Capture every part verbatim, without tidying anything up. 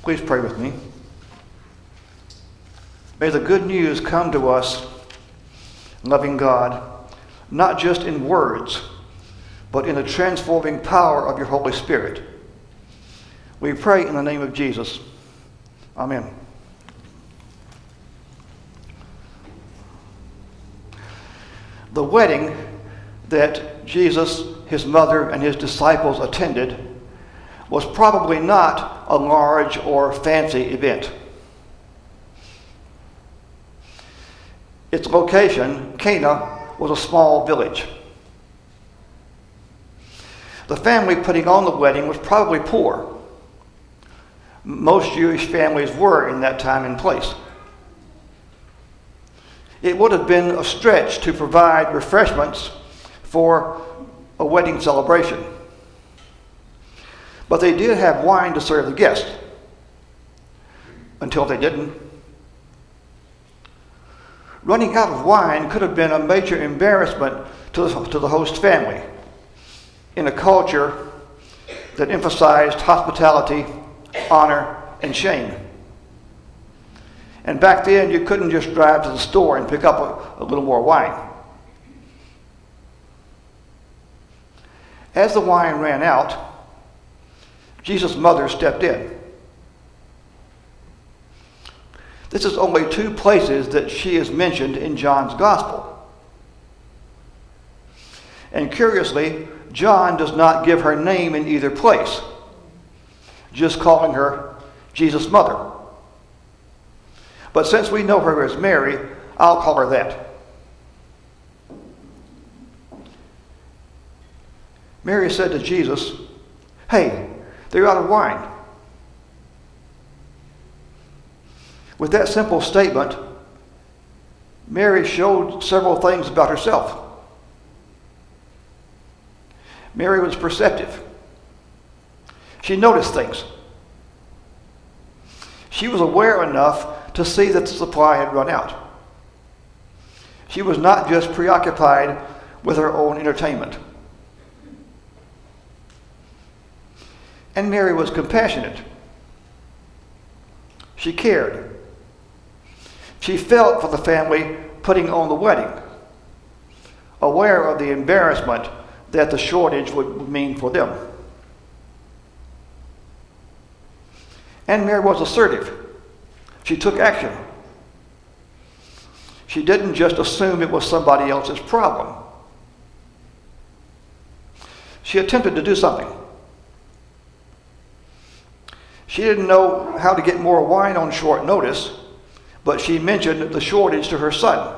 Please pray with me. May the good news come to us, loving God, not just in words, but in the transforming power of your Holy Spirit. We pray in the name of Jesus. Amen. The wedding that Jesus, his mother, and his disciples attended was probably not a large or fancy event. Its location, Cana, was a small village. The family putting on the wedding was probably poor. Most Jewish families were in that time and place. It would have been a stretch to provide refreshments for a wedding celebration. But they did have wine to serve the guests, until they didn't. Running out of wine could have been a major embarrassment to the, to the host family in a culture that emphasized hospitality, honor, and shame. And back then, you couldn't just drive to the store and pick up a, a little more wine. As the wine ran out, Jesus' mother stepped in. This is only two places that she is mentioned in John's Gospel. And curiously, John does not give her name in either place, just calling her Jesus' mother. But since we know her as Mary, I'll call her that. Mary said to Jesus, "Hey, they're out of wine." With that simple statement, Mary showed several things about herself. Mary was perceptive. She noticed things. She was aware enough to see that the supply had run out. She was not just preoccupied with her own entertainment. And Mary was compassionate. She cared. She felt for the family putting on the wedding, aware of the embarrassment that the shortage would mean for them. And Mary was assertive. She took action. She didn't just assume it was somebody else's problem. She attempted to do something. She didn't know how to get more wine on short notice, but she mentioned the shortage to her son.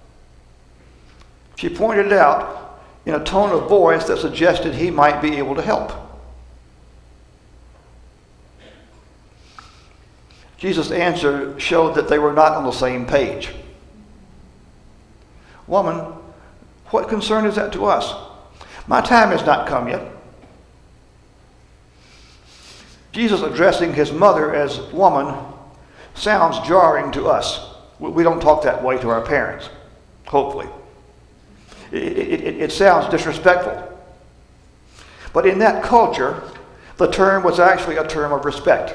She pointed it out in a tone of voice that suggested he might be able to help. Jesus' answer showed that they were not on the same page. "Woman, what concern is that to us? My time has not come yet." Jesus addressing his mother as woman sounds jarring to us. We don't talk that way to our parents, hopefully. It, it, it sounds disrespectful. But in that culture, the term was actually a term of respect.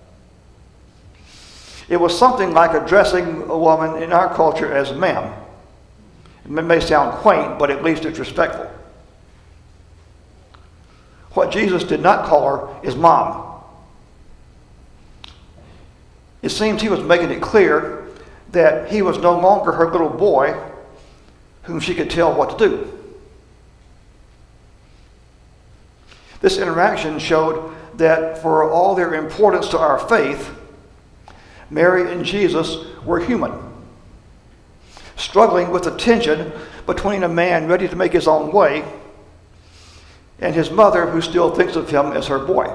It was something like addressing a woman in our culture as ma'am. It may sound quaint, but at least it's respectful. What Jesus did not call her is mom. It seems he was making it clear that he was no longer her little boy whom she could tell what to do. This interaction showed that for all their importance to our faith, Mary and Jesus were human, struggling with the tension between a man ready to make his own way and his mother who still thinks of him as her boy.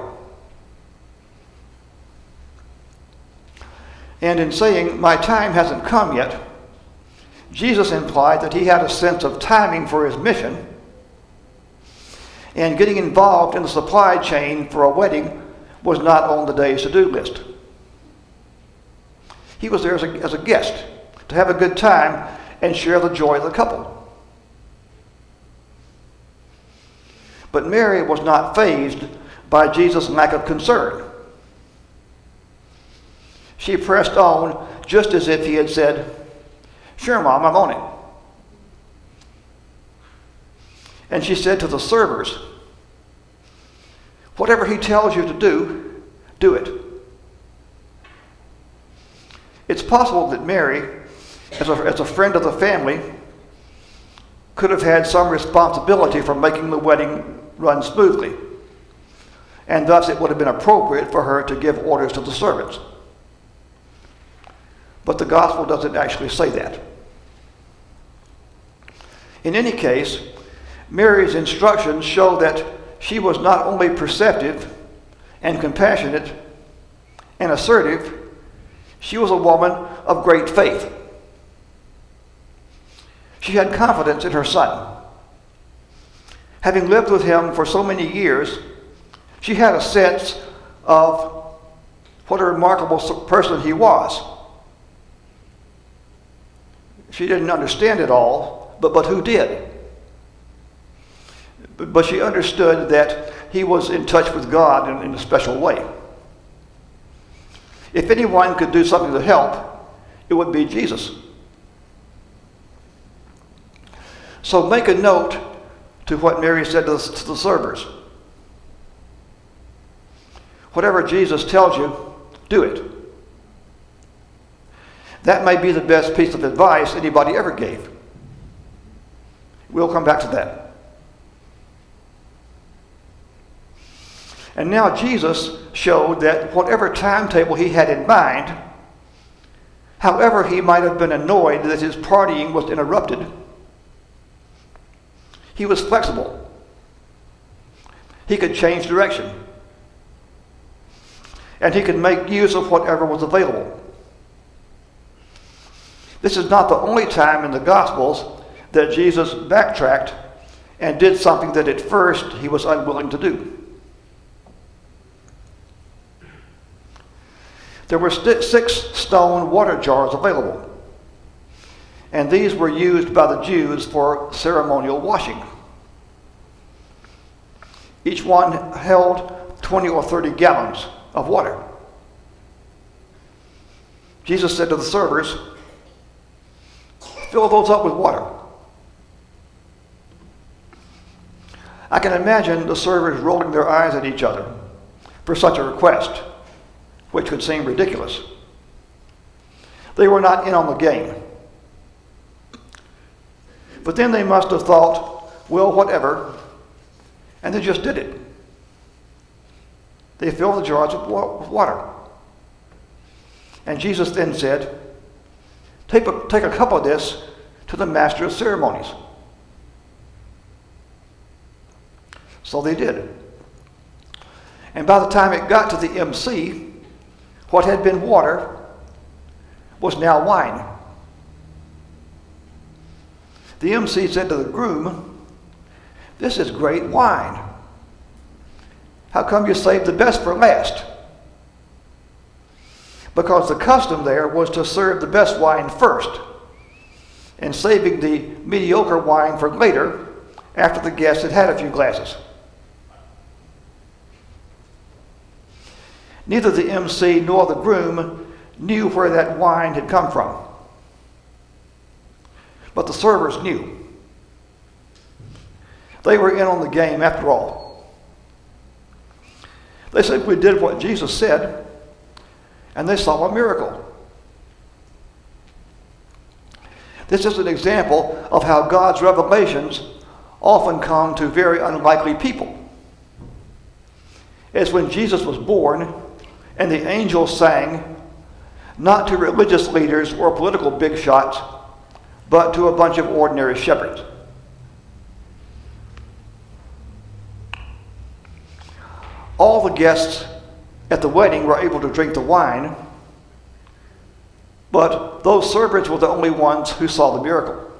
And in saying, "My time hasn't come yet," Jesus implied that he had a sense of timing for his mission, and getting involved in the supply chain for a wedding was not on the day's to-do list. He was there as a, as a guest, to have a good time and share the joy of the couple. But Mary was not fazed by Jesus' lack of concern. she pressed on just as if he had said, "Sure, Mom, I'm on it." And she said to the servers, "Whatever he tells you to do, do it." It's possible that Mary, as a, as a friend of the family, could have had some responsibility for making the wedding run smoothly, and thus it would have been appropriate for her to give orders to the servants. But the gospel doesn't actually say that. In any case, Mary's instructions show that she was not only perceptive and compassionate and assertive, she was a woman of great faith. She had confidence in her son. Having lived with him for so many years, she had a sense of what a remarkable person he was. She didn't understand it all, but, but who did? But she understood that he was in touch with God in, in a special way. If anyone could do something to help, it would be Jesus. So make a note to what Mary said to the, to the servers. Whatever Jesus tells you, do it. That may be the best piece of advice anybody ever gave. We'll come back to that. And now Jesus showed that whatever timetable he had in mind, however he might have been annoyed that his partying was interrupted, he was flexible. He could change direction. And he could make use of whatever was available. This is not the only time in the Gospels that Jesus backtracked and did something that at first he was unwilling to do. There were st- six stone water jars available, and these were used by the Jews for ceremonial washing. Each one held twenty or thirty gallons of water. Jesus said to the servers, "Fill those up with water." I can imagine the servers rolling their eyes at each other for such a request, which could seem ridiculous. They were not in on the game. But then they must have thought, well, whatever, and they just did it. They filled the jars with water. And Jesus then said, take a, take a cup of this to the master of ceremonies. So they did. And by the time it got to the M C, what had been water was now wine. The M C said to the groom, "This is great wine. How come you saved the best for last?" Because the custom there was to serve the best wine first, and saving the mediocre wine for later after the guest had had a few glasses. Neither the M C nor the groom knew where that wine had come from. But the servers knew. They were in on the game after all. They simply did what Jesus said, and they saw a miracle. This is an example of how God's revelations often come to very unlikely people. As when Jesus was born, and the angels sang, not to religious leaders or political big shots, but to a bunch of ordinary shepherds. All the guests at the wedding were able to drink the wine, but those servants were the only ones who saw the miracle.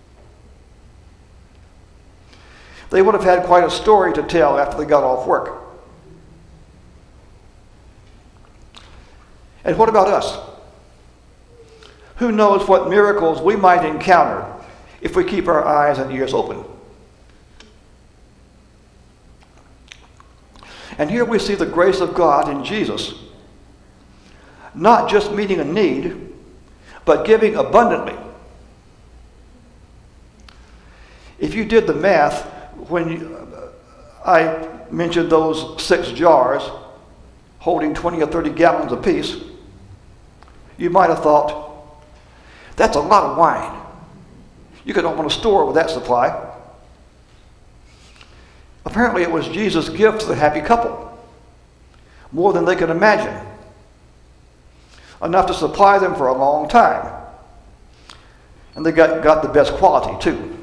They would have had quite a story to tell after they got off work. And what about us? Who knows what miracles we might encounter if we keep our eyes and ears open? And here we see the grace of God in Jesus. not just meeting a need, but giving abundantly. If you did the math, when you, uh, I mentioned those six jars holding twenty or thirty gallons apiece, you might have thought, that's a lot of wine. You could open a store with that supply. Apparently it was Jesus' gift to the happy couple, more than they could imagine, enough to supply them for a long time. And they got, got the best quality too.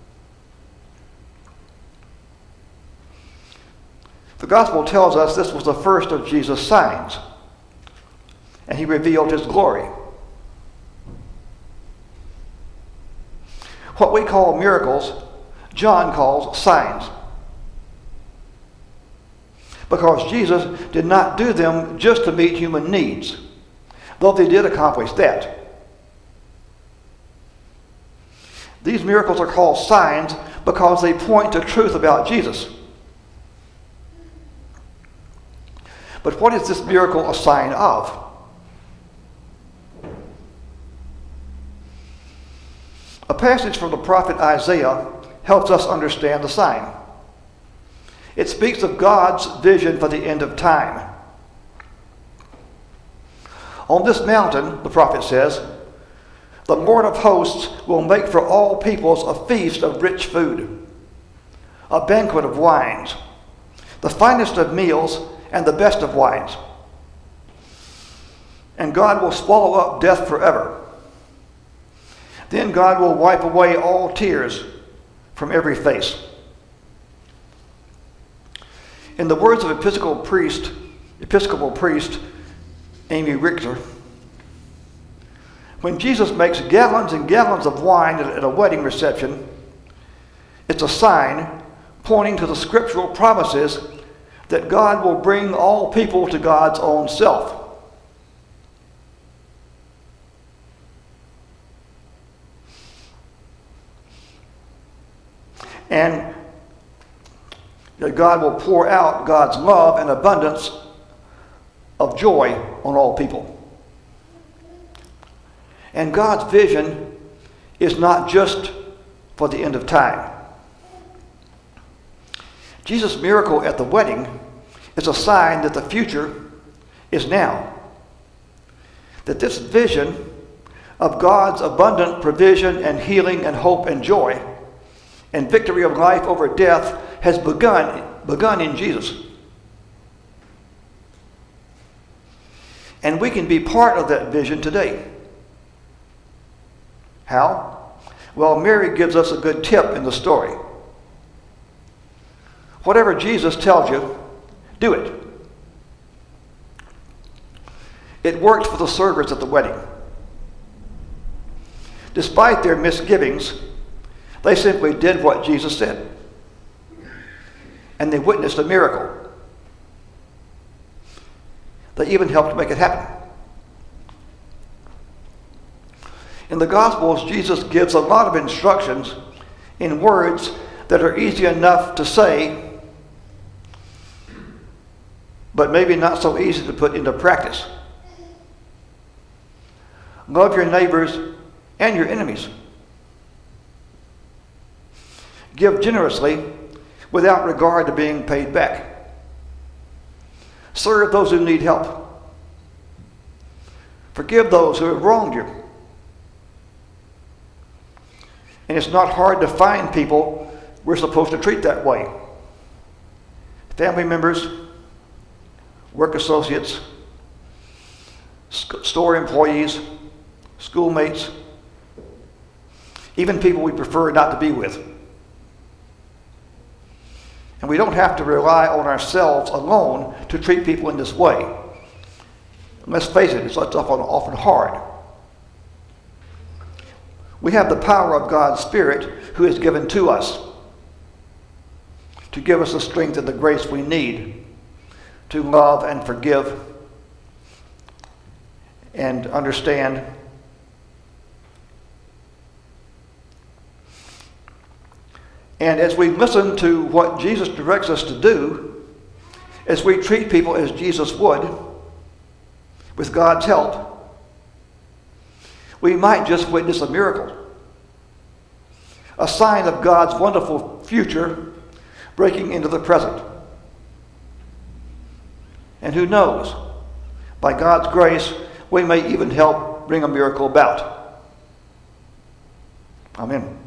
The gospel tells us this was the first of Jesus' signs, and he revealed his glory. What we call miracles, John calls signs, because Jesus did not do them just to meet human needs, though they did accomplish that. These miracles are called signs because they point to truth about Jesus. But what is this miracle a sign of? A passage from the prophet Isaiah helps us understand the sign. It speaks of God's vision for the end of time. On this mountain, the prophet says, the Lord of hosts will make for all peoples a feast of rich food, a banquet of wines, the finest of meals and the best of wines. And God will swallow up death forever. Then God will wipe away all tears from every face. In the words of Episcopal priest, Episcopal priest Amy Richter, when Jesus makes gallons and gallons of wine at a wedding reception, it's a sign pointing to the scriptural promises that God will bring all people to God's own self. And that God will pour out God's love and abundance of joy on all people. And God's vision is not just for the end of time. Jesus' miracle at the wedding is a sign that the future is now. That this vision of God's abundant provision and healing and hope and joy and victory of life over death has begun, begun in Jesus. And we can be part of that vision today. How? Well, Mary gives us a good tip in the story. Whatever Jesus tells you, do it. It worked for the servers at the wedding. Despite their misgivings, they simply did what Jesus said. And they witnessed a miracle. They even helped make it happen. In the Gospels, Jesus gives a lot of instructions in words that are easy enough to say, but maybe not so easy to put into practice. Love your neighbors and your enemies. Give generously without regard to being paid back. Serve those who need help. Forgive those who have wronged you. And it's not hard to find people we're supposed to treat that way. Family members, work associates, store employees, schoolmates, even people we prefer not to be with. And we don't have to rely on ourselves alone to treat people in this way. Let's face it, it's often, often hard. We have the power of God's Spirit who is given to us to give us the strength and the grace we need to love and forgive and understand. And as we listen to what Jesus directs us to do, as we treat people as Jesus would, with God's help, we might just witness a miracle, a sign of God's wonderful future breaking into the present. And who knows, by God's grace, we may even help bring a miracle about. Amen.